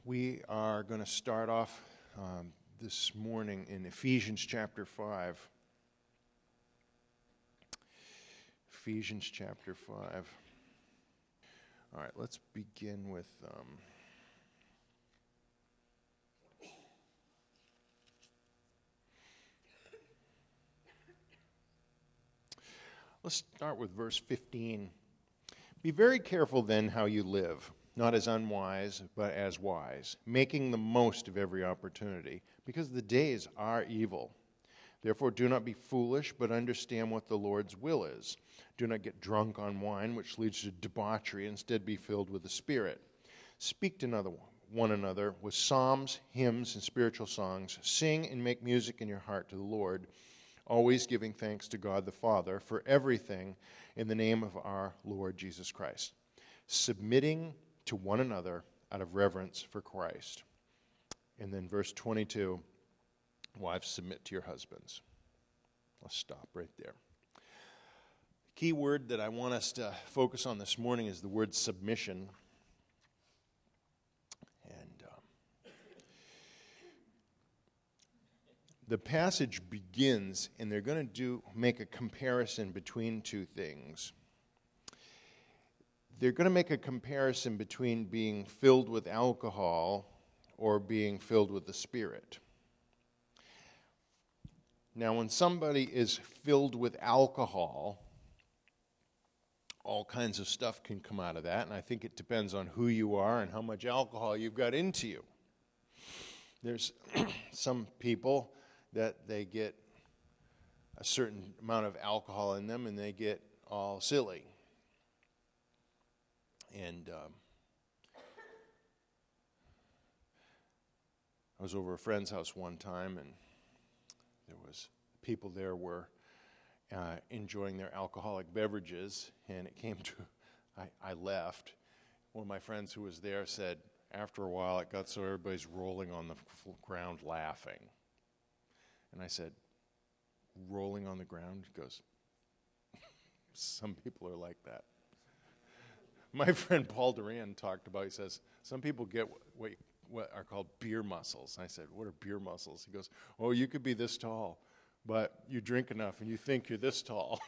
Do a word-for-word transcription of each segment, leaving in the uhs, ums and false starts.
We are going to start off um, this morning in Ephesians chapter five. Ephesians chapter five. All right, let's begin with... Um, let's start with verse fifteen. Be very careful then how you live, not as unwise, but as wise, making the most of every opportunity, because the days are evil. Therefore do not be foolish, but understand what the Lord's will is. Do not get drunk on wine, which leads to debauchery. Instead be filled with the Spirit. Speak to another, one another with psalms, hymns, and spiritual songs. Sing and make music in your heart to the Lord, always giving thanks to God the Father for everything in the name of our Lord Jesus Christ, submitting to one another out of reverence for Christ. And then verse twenty-two, wives, submit to your husbands. Let's stop right there. The key word that I want us to focus on this morning is the word submission. And um, the passage begins, and they're going to do make a comparison between two things. They're going to make a comparison between being filled with alcohol or being filled with the Spirit. Now, when somebody is filled with alcohol, all kinds of stuff can come out of that, and I think it depends on who you are and how much alcohol you've got into you. There's some people that they get a certain amount of alcohol in them and they get all silly. And um, I was over a friend's house one time, and there was people there were uh, enjoying their alcoholic beverages, and it came to, I, I left. One of my friends who was there said, after a while, it got so everybody's rolling on the ground laughing. And I said, rolling on the ground? He goes, some people are like that. My friend Paul Duran talked about, he says, some people get what, what are called beer muscles. And I said, what are beer muscles? He goes, oh, you could be this tall, but you drink enough and you think you're this tall.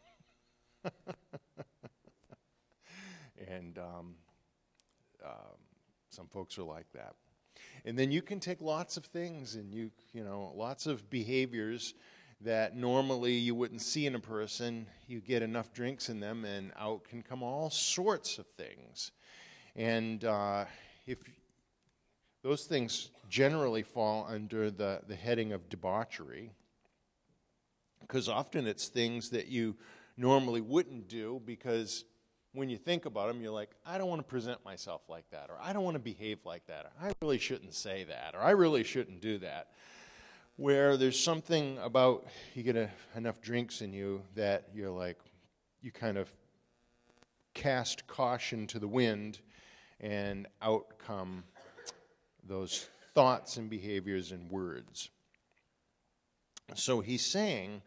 and um, um, some folks are like that. And then you can take lots of things and you, you know, lots of behaviors that normally you wouldn't see in a person. You get enough drinks in them and out can come all sorts of things. And uh, if those things generally fall under the, the heading of debauchery, because often it's things that you normally wouldn't do, because when you think about them, you're like, I don't want to present myself like that, or I don't want to behave like that, or I really shouldn't say that, or I really shouldn't do that. Where there's something about, you get a, enough drinks in you that you're like, you kind of cast caution to the wind, and out come those thoughts and behaviors and words. So he's saying,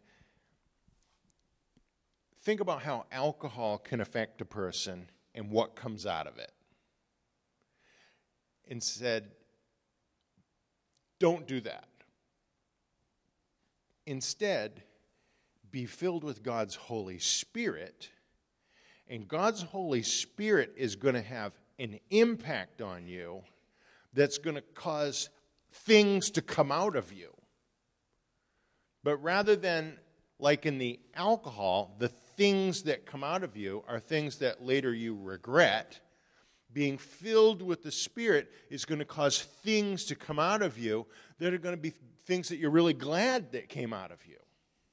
think about how alcohol can affect a person and what comes out of it. And said, don't do that. Instead, be filled with God's Holy Spirit, and God's Holy Spirit is going to have an impact on you that's going to cause things to come out of you. But rather than, like in the alcohol, the things that come out of you are things that later you regret, being filled with the Spirit is going to cause things to come out of you that are going to be things that you're really glad that came out of you.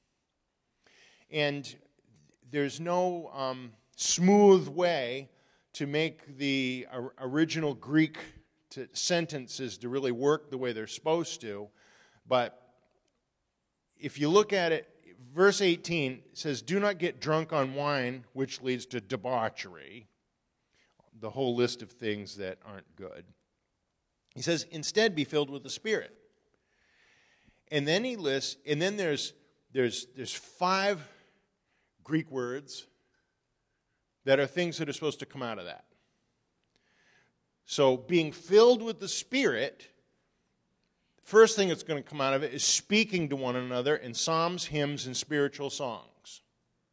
And there's no um, smooth way to make the or- original Greek to sentences to really work the way they're supposed to. But if you look at it, verse eighteen says, do not get drunk on wine, which leads to debauchery. The whole list of things that aren't good. He says, instead be filled with the Spirit. And then he lists, and then there's there's there's five Greek words that are things that are supposed to come out of that. So being filled with the Spirit, first thing that's going to come out of it is speaking to one another in psalms, hymns, and spiritual songs.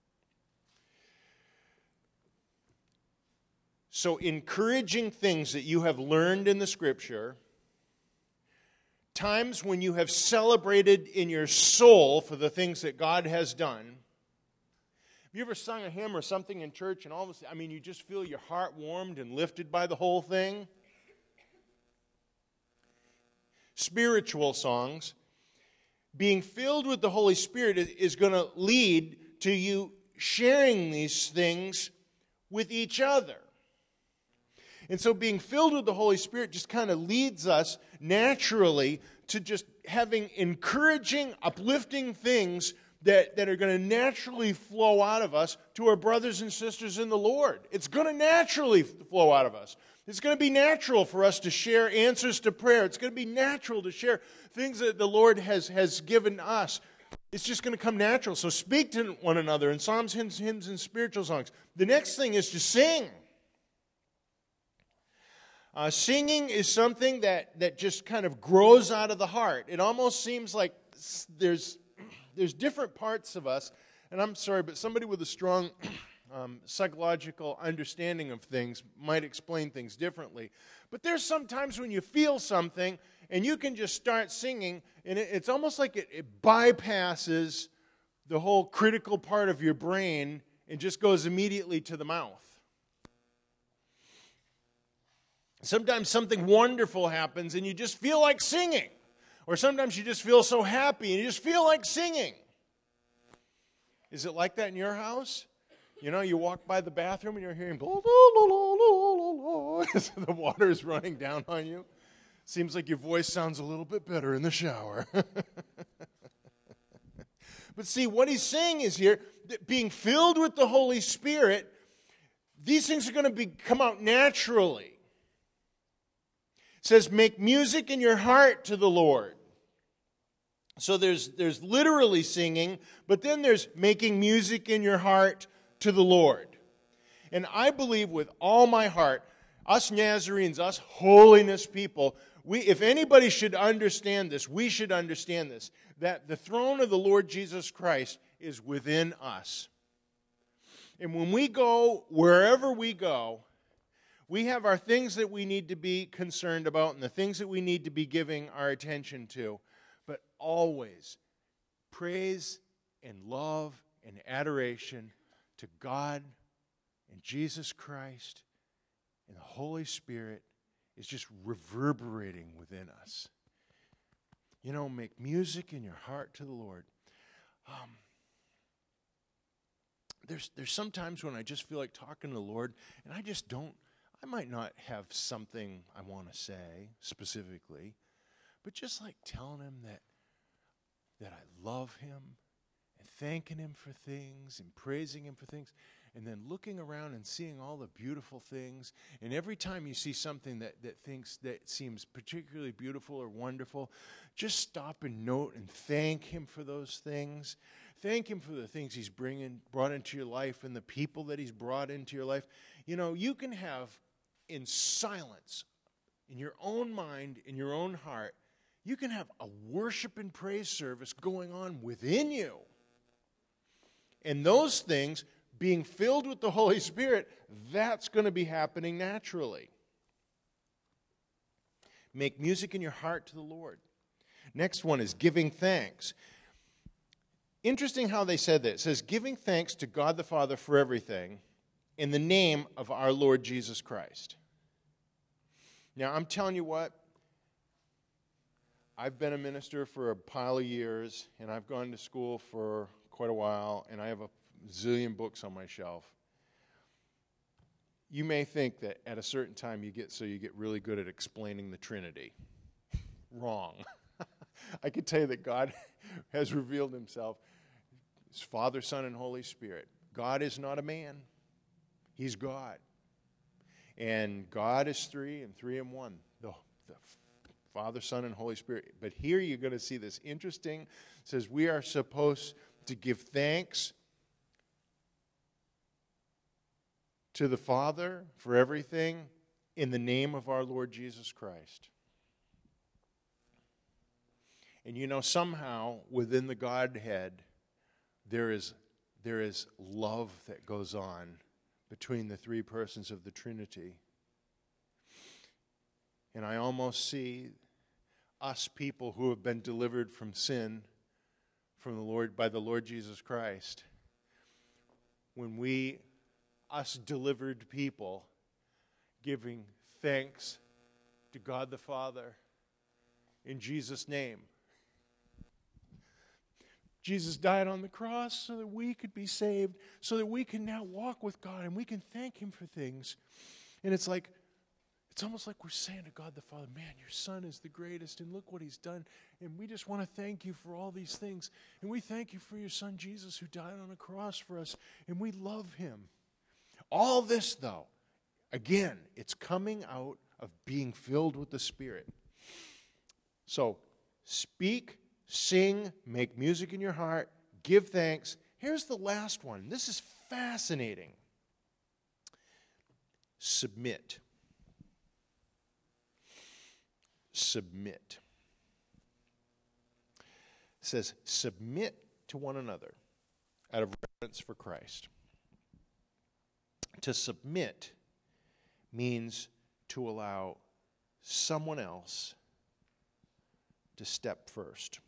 So encouraging things that you have learned in the Scripture, times when you have celebrated in your soul for the things that God has done. Have you ever sung a hymn or something in church and all of a sudden, I mean, you just feel your heart warmed and lifted by the whole thing? Spiritual songs. Being filled with the Holy Spirit is going to lead to you sharing these things with each other. And so being filled with the Holy Spirit just kind of leads us naturally to just having encouraging, uplifting things that, that are going to naturally flow out of us to our brothers and sisters in the Lord. It's going to naturally flow out of us. It's going to be natural for us to share answers to prayer. It's going to be natural to share things that the Lord has, has given us. It's just going to come natural. So speak to one another in psalms, hymns, hymns, and spiritual songs. The next thing is to sing. Uh, singing is something that, that just kind of grows out of the heart. It almost seems like there's, there's different parts of us, and I'm sorry, but somebody with a strong um, psychological understanding of things might explain things differently. But there's sometimes when you feel something, and you can just start singing, and it, it's almost like it, it bypasses the whole critical part of your brain and just goes immediately to the mouth. Sometimes something wonderful happens and you just feel like singing. Or sometimes you just feel so happy and you just feel like singing. Is it like that in your house? You know, you walk by the bathroom and you're hearing blah, blah, blah, blah, blah, blah, as the water is running down on you. Seems like your voice sounds a little bit better in the shower. But see, what he's saying is here, that being filled with the Holy Spirit, these things are going to be, come out naturally. It says, make music in your heart to the Lord. So there's, there's literally singing, but then there's making music in your heart to the Lord. And I believe with all my heart, us Nazarenes, us holiness people, we, if anybody should understand this, we should understand this, that the throne of the Lord Jesus Christ is within us. And when we go, wherever we go, we have our things that we need to be concerned about and the things that we need to be giving our attention to. But always, praise and love and adoration to God and Jesus Christ and the Holy Spirit is just reverberating within us. You know, make music in your heart to the Lord. Um, there's, there's some times when I just feel like talking to the Lord and I just don't. I might not have something I want to say specifically, but just like telling him that that I love him and thanking him for things and praising him for things, and then looking around and seeing all the beautiful things. And every time you see something that, that thinks that seems particularly beautiful or wonderful, just stop and note and thank him for those things. Thank him for the things he's bringing, brought into your life and the people that he's brought into your life. You know, you can have in silence, in your own mind, in your own heart, you can have a worship and praise service going on within you. And those things, being filled with the Holy Spirit, that's going to be happening naturally. Make music in your heart to the Lord. Next one is giving thanks. Interesting how they said that. It says, giving thanks to God the Father for everything in the name of our Lord Jesus Christ. Now, I'm telling you what, I've been a minister for a pile of years, and I've gone to school for quite a while, and I have a zillion books on my shelf. You may think that at a certain time you get so you get really good at explaining the Trinity. Wrong. I can tell you that God has revealed himself as Father, Son, and Holy Spirit. God is not a man. He's God. And God is three and three in one. The, the Father, Son, and Holy Spirit. But here you're going to see this interesting. It says we are supposed to give thanks to the Father for everything in the name of our Lord Jesus Christ. And you know, somehow within the Godhead, there is, there is love that goes on between the three persons of the Trinity. And I almost see us people who have been delivered from sin from the Lord by the Lord Jesus Christ. When we, us delivered people, giving thanks to God the Father in Jesus' name. Jesus died on the cross so that we could be saved, so that we can now walk with God and we can thank Him for things. And it's like, it's almost like we're saying to God the Father, man, your Son is the greatest, and look what He's done. And we just want to thank You for all these things. And we thank You for Your Son, Jesus, who died on a cross for us, and we love Him. All this, though, again, it's coming out of being filled with the Spirit. So, speak, sing, make music in your heart, give thanks. Here's the last one. This is fascinating. Submit. Submit. It says, submit to one another out of reverence for Christ. To submit means to allow someone else to step first.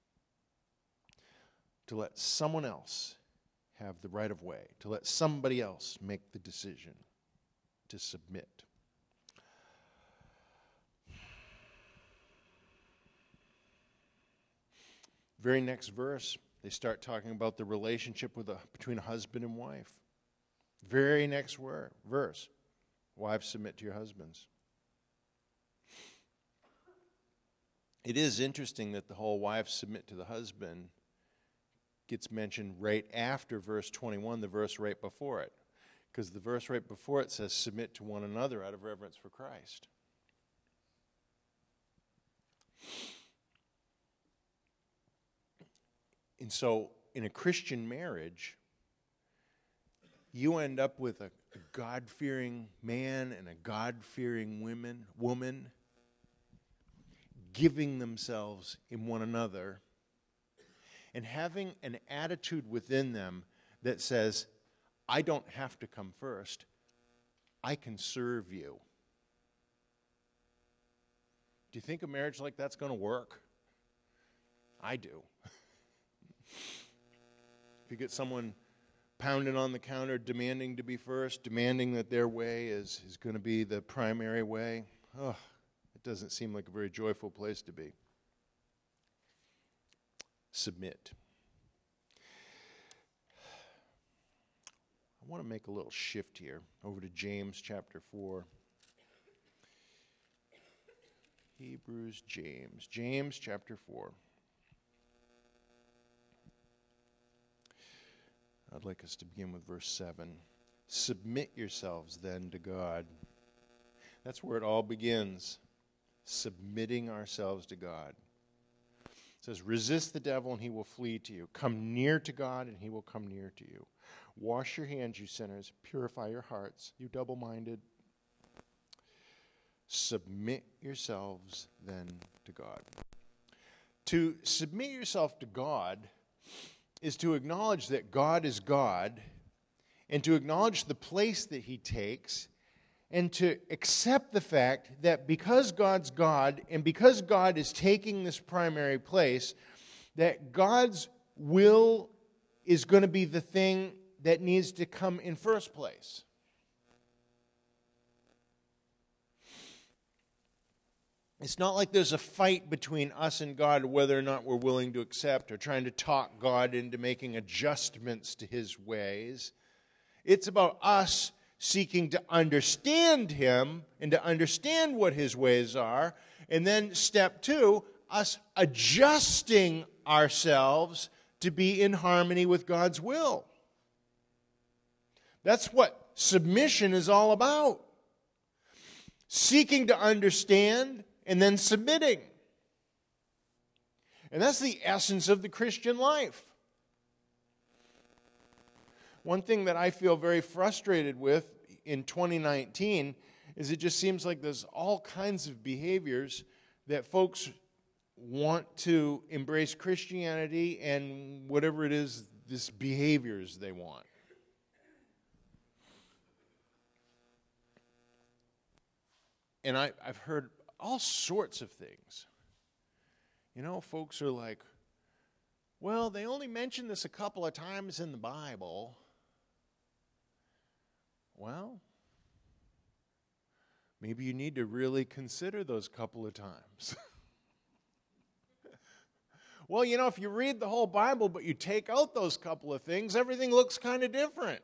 To let someone else have the right of way. To let somebody else make the decision. To submit. Very next verse, they start talking about the relationship with a, between a husband and wife. Very next word, verse, wives, submit to your husbands. It is interesting that the whole wives submit to the husband gets mentioned right after verse twenty-one, the verse right before it. Because the verse right before it says, submit to one another out of reverence for Christ. And so, in a Christian marriage, you end up with a, a God-fearing man and a God-fearing women, woman giving themselves in one another and having an attitude within them that says, I don't have to come first. I can serve you. Do you think a marriage like that's going to work? I do. If you get someone pounding on the counter, demanding to be first, demanding that their way is, is going to be the primary way, oh, it doesn't seem like a very joyful place to be. Submit. I want to make a little shift here over to James chapter four. Hebrews, James. James chapter four. I'd like us to begin with verse seven. Submit yourselves then to God. That's where it all begins. Submitting ourselves to God. It says, resist the devil and he will flee to you. Come near to God and he will come near to you. Wash your hands, you sinners. Purify your hearts, you double-minded. Submit yourselves then to God. To submit yourself to God is to acknowledge that God is God and to acknowledge the place that He takes and to accept the fact that because God's God and because God is taking this primary place, that God's will is going to be the thing that needs to come in first place. It's not like there's a fight between us and God whether or not we're willing to accept or trying to talk God into making adjustments to His ways. It's about us seeking to understand Him and to understand what His ways are. And then step two, us adjusting ourselves to be in harmony with God's will. That's what submission is all about. Seeking to understand and then submitting. And that's the essence of the Christian life. One thing that I feel very frustrated with in twenty nineteen is it just seems like there's all kinds of behaviors that folks want to embrace Christianity and whatever it is, this behaviors they want. And I, I've heard all sorts of things. You know, folks are like, well, they only mention this a couple of times in the Bible. Well, maybe you need to really consider those couple of times. Well, you know, if you read the whole Bible but you take out those couple of things, everything looks kind of different.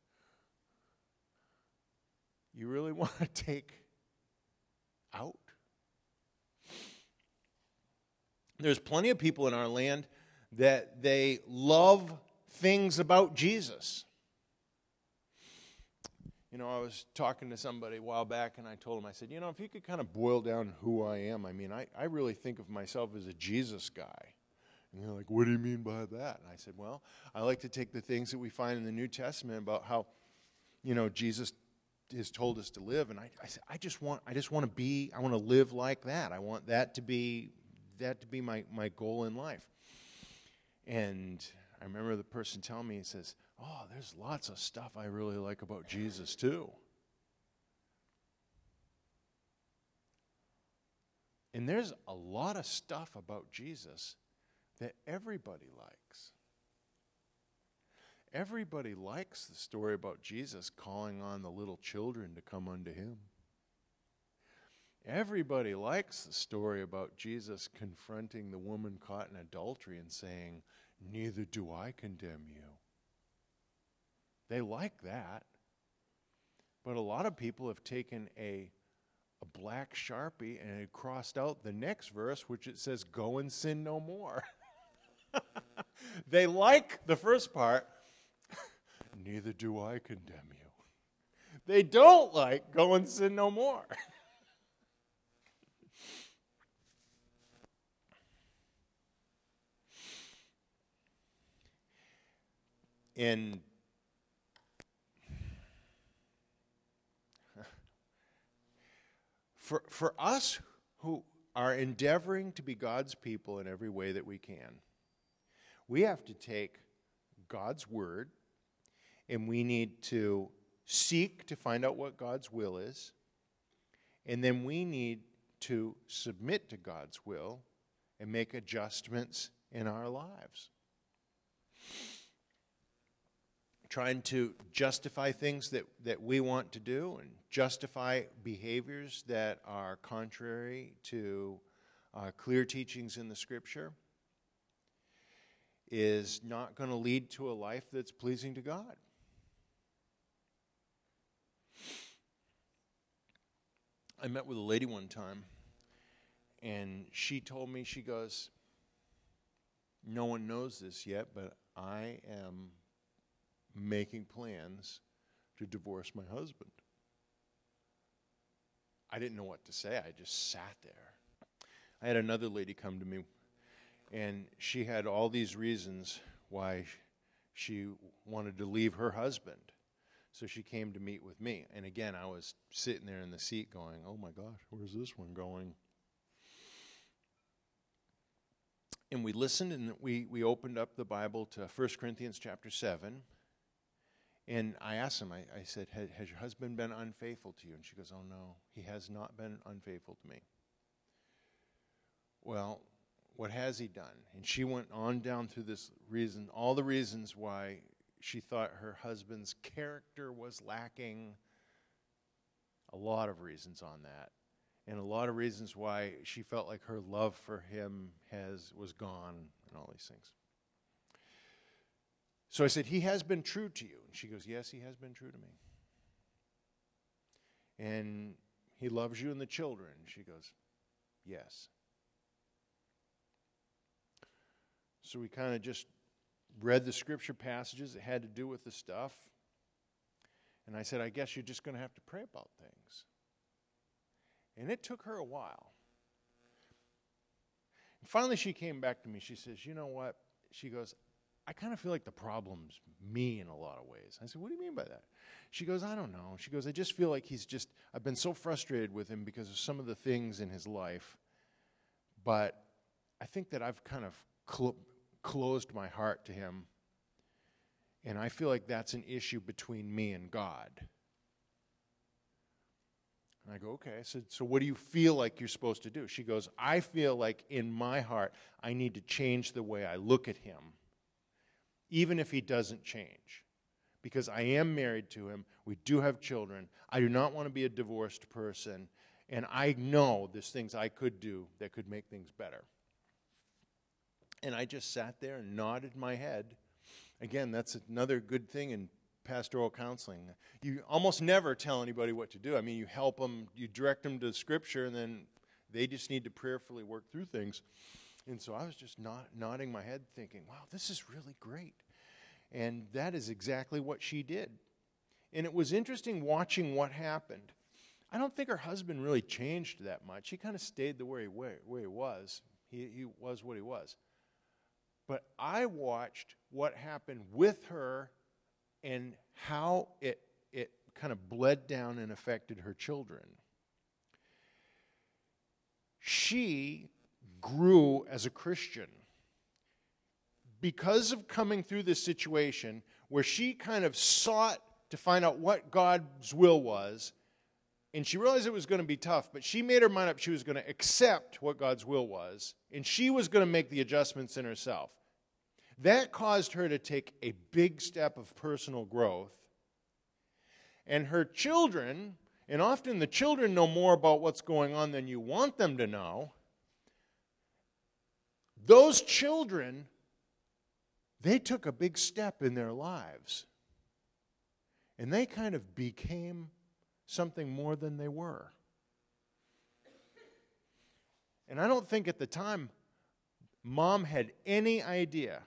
You really want to take out? There's plenty of people in our land that they love things about Jesus. You know, I was talking to somebody a while back, and I told him, I said, you know, if you could kind of boil down who I am, I mean, I, I really think of myself as a Jesus guy. And they're like, what do you mean by that? And I said, well, I like to take the things that we find in the New Testament about how, you know, Jesus has told us to live, and I, I said, I just want, I just want to be, I want to live like that. I want that to be, that to be my, my goal in life. And I remember the person telling me, he says, oh, there's lots of stuff I really like about Jesus too. And there's a lot of stuff about Jesus that everybody likes. Everybody likes the story about Jesus calling on the little children to come unto him. Everybody likes the story about Jesus confronting the woman caught in adultery and saying, neither do I condemn you. They like that. But a lot of people have taken a, a black Sharpie and had crossed out the next verse, which it says, go and sin no more. They like the first part, neither do I condemn you. They don't like go and sin no more. And for, for us who are endeavoring to be God's people in every way that we can, we have to take God's word and we need to seek to find out what God's will is, and then we need to submit to God's will and make adjustments in our lives. Trying to justify things that, that we want to do and justify behaviors that are contrary to uh, clear teachings in the Scripture is not going to lead to a life that's pleasing to God. I met with a lady one time, and she told me, she goes, no one knows this yet, but I am making plans to divorce my husband. I didn't know what to say. I just sat there. I had another lady come to me, and she had all these reasons why she wanted to leave her husband. So she came to meet with me. And again, I was sitting there in the seat going, oh my gosh, where's this one going? And we listened, and we, we opened up the Bible to First Corinthians chapter seven. And I asked him, I, I said, has your husband been unfaithful to you? And she goes, oh no, he has not been unfaithful to me. Well, what has he done? And she went on down through this reason, all the reasons why she thought her husband's character was lacking, a lot of reasons on that. And a lot of reasons why she felt like her love for him has was gone and all these things. So I said, he has been true to you. And she goes, yes, he has been true to me. And he loves you and the children. She goes, yes. So we kind of just read the scripture passages that had to do with the stuff. And I said, I guess you're just going to have to pray about things. And it took her a while. And finally she came back to me. She says, you know what? She goes, I kind of feel like the problem's me in a lot of ways. I said, what do you mean by that? She goes, I don't know. She goes, I just feel like he's just, I've been so frustrated with him because of some of the things in his life. But I think that I've kind of cl- closed my heart to him. And I feel like that's an issue between me and God. And I go, okay. I said, so what do you feel like you're supposed to do? She goes, I feel like in my heart, I need to change the way I look at him, even if he doesn't change. Because I am married to him. We do have children. I do not want to be a divorced person. And I know there's things I could do that could make things better. And I just sat there and nodded my head. Again, that's another good thing in pastoral counseling. You almost never tell anybody what to do. I mean, you help them, you direct them to Scripture, and then they just need to prayerfully work through things. And so I was just nod, nodding my head thinking, wow, this is really great. And that is exactly what she did. And it was interesting watching what happened. I don't think her husband really changed that much. He kind of stayed the way he, way, way he was. He, he was what he was. But I watched what happened with her and how it, it kind of bled down and affected her children. She grew as a Christian because of coming through this situation where she kind of sought to find out what God's will was, and she realized it was going to be tough, but she made her mind up she was going to accept what God's will was, and she was going to make the adjustments in herself. That caused her to take a big step of personal growth. And her children, and often the children know more about what's going on than you want them to know, those children, they took a big step in their lives. And they kind of became something more than they were. And I don't think at the time Mom had any idea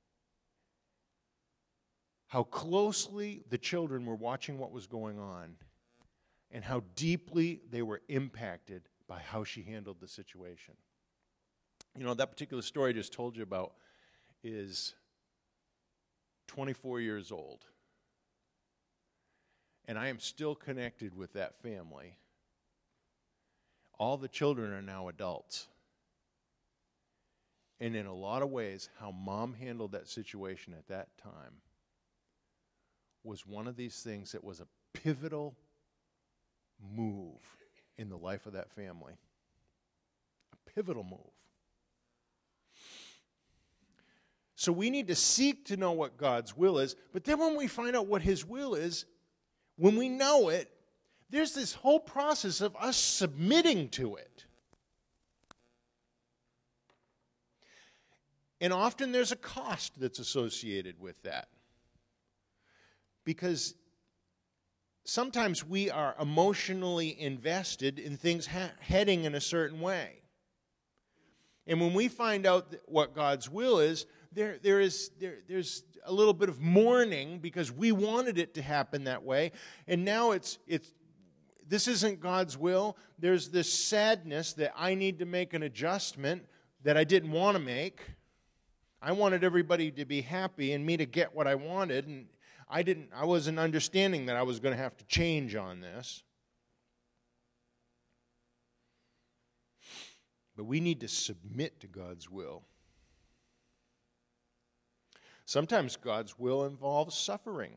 how closely the children were watching what was going on and how deeply they were impacted by how she handled the situation. You know, that particular story I just told you about is twenty-four years old. And I am still connected with that family. All the children are now adults. And in a lot of ways, how Mom handled that situation at that time was one of these things that was a pivotal move in the life of that family. A pivotal move. So we need to seek to know what God's will is, but then when we find out what His will is, when we know it, there's this whole process of us submitting to it. And often there's a cost that's associated with that. Because sometimes we are emotionally invested in things ha- heading in a certain way. And when we find out what God's will is, there, there is there, there's a little bit of mourning because we wanted it to happen that way. And now it's it's this isn't God's will. There's this sadness that I need to make an adjustment that I didn't want to make. I wanted everybody to be happy and me to get what I wanted, and I didn't I wasn't understanding that I was going to have to change on this. But we need to submit to God's will. Sometimes God's will involves suffering.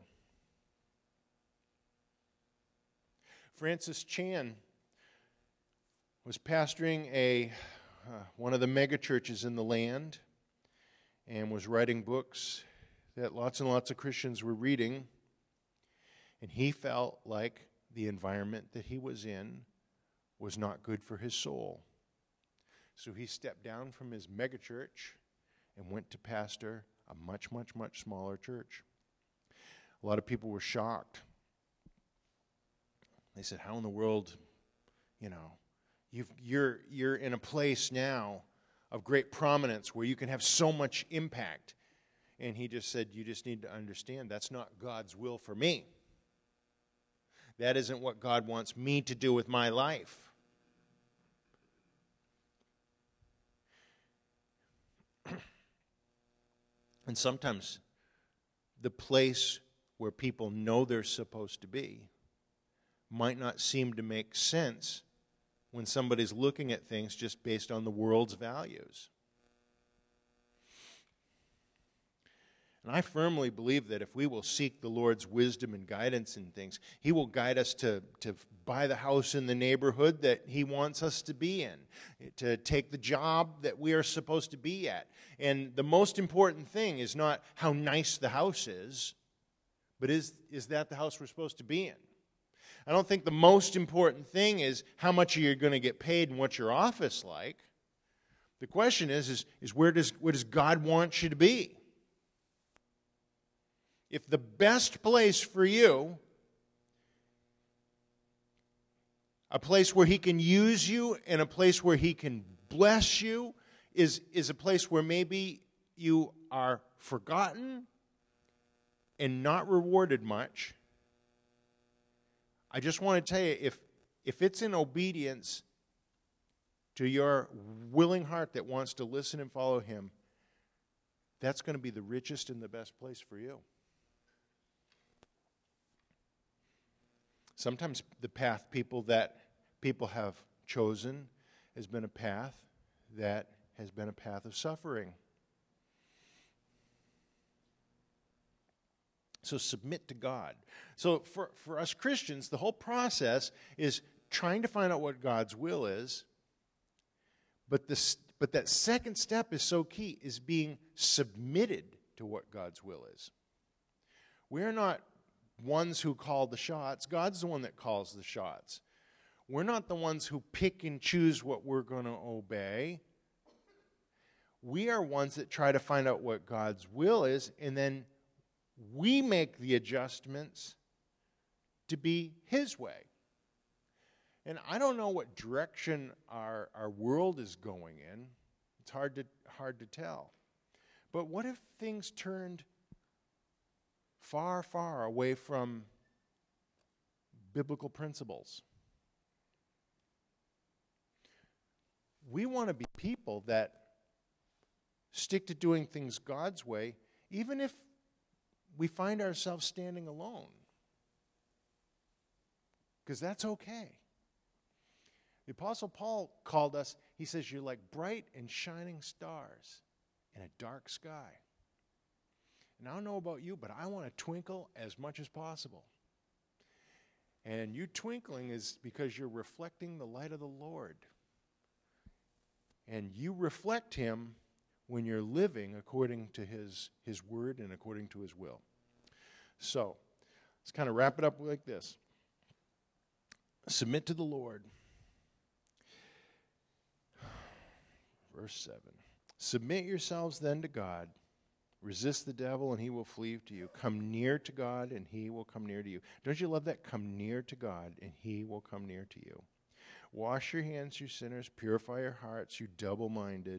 Francis Chan was pastoring a uh, one of the mega churches in the land and was writing books that lots and lots of Christians were reading, and he felt like the environment that he was in was not good for his soul. So he stepped down from his mega church and went to pastor a much, much, much smaller church. A lot of people were shocked. They said, how in the world, you know, you've, you're, you're in a place now of great prominence where you can have so much impact. And he just said, you just need to understand that's not God's will for me. That isn't what God wants me to do with my life. And sometimes the place where people know they're supposed to be might not seem to make sense when somebody's looking at things just based on the world's values. And I firmly believe that if we will seek the Lord's wisdom and guidance in things, He will guide us to, to buy the house in the neighborhood that He wants us to be in, to take the job that we are supposed to be at. And the most important thing is not how nice the house is, but is, is that the house we're supposed to be in? I don't think the most important thing is how much you're going to get paid and what's your office like. The question is, is, is where does, where does God want you to be? If the best place for you, a place where He can use you and a place where He can bless you, is, is a place where maybe you are forgotten and not rewarded much, I just want to tell you, if, if it's in obedience to your willing heart that wants to listen and follow Him, that's going to be the richest and the best place for you. Sometimes the path people that people have chosen has been a path that has been a path of suffering. So submit to God. So for, for us Christians, the whole process is trying to find out what God's will is, but this, but that second step is so key, is being submitted to what God's will is. We're not ones who call the shots. God's the one that calls the shots. We're not the ones who pick and choose what we're going to obey. We are ones that try to find out what God's will is, and then we make the adjustments to be His way. And I don't know what direction our, our world is going in. It's hard to, hard to tell. But what if things turned far, far away from biblical principles? We want to be people that stick to doing things God's way, even if we find ourselves standing alone. Because that's okay. The Apostle Paul called us, he says, you're like bright and shining stars in a dark sky. And I don't know about you, but I want to twinkle as much as possible. And you twinkling is because you're reflecting the light of the Lord. And you reflect Him when you're living according to His, His word and according to His will. So, let's kind of wrap it up like this. Submit to the Lord. Verse seven. Submit yourselves then to God. Resist the devil and he will flee to you. Come near to God and He will come near to you. Don't you love that? Come near to God and He will come near to you. Wash your hands, you sinners. Purify your hearts, you double-minded.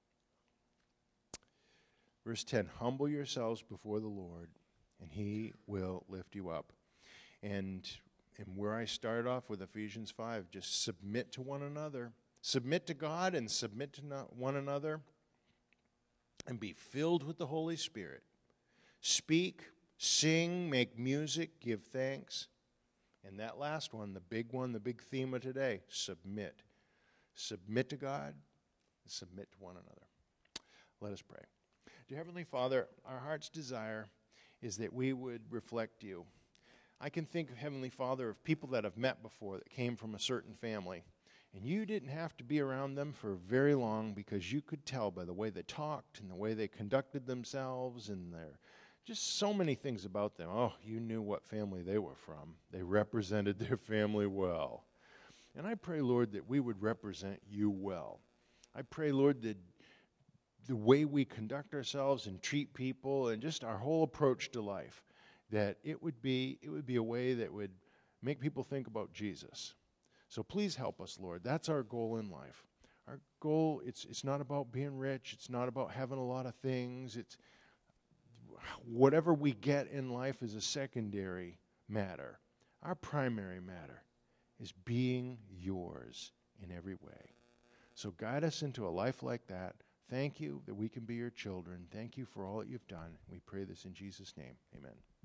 Verse ten. Humble yourselves before the Lord and He will lift you up. And, and where I started off with Ephesians five, just submit to one another. Submit to God and submit to one another. And be filled with the Holy Spirit. Speak, sing, make music, give thanks. And that last one, the big one, the big theme of today, submit. Submit to God and submit to one another. Let us pray. Dear Heavenly Father, our heart's desire is that we would reflect You. I can think, of Heavenly Father, of people that I've met before that came from a certain family. And You didn't have to be around them for very long because You could tell by the way they talked and the way they conducted themselves and their just so many things about them. Oh, You knew what family they were from. They represented their family well. And I pray, Lord, that we would represent You well. I pray, Lord, that the way we conduct ourselves and treat people and just our whole approach to life, that it would be it would be a way that would make people think about Jesus. So please help us, Lord. That's our goal in life. Our goal, it's it's not about being rich. It's not about having a lot of things. It's whatever we get in life is a secondary matter. Our primary matter is being Yours in every way. So guide us into a life like that Thank you that we can be your children. Thank you for all that you've done. We pray this in Jesus' name. Amen.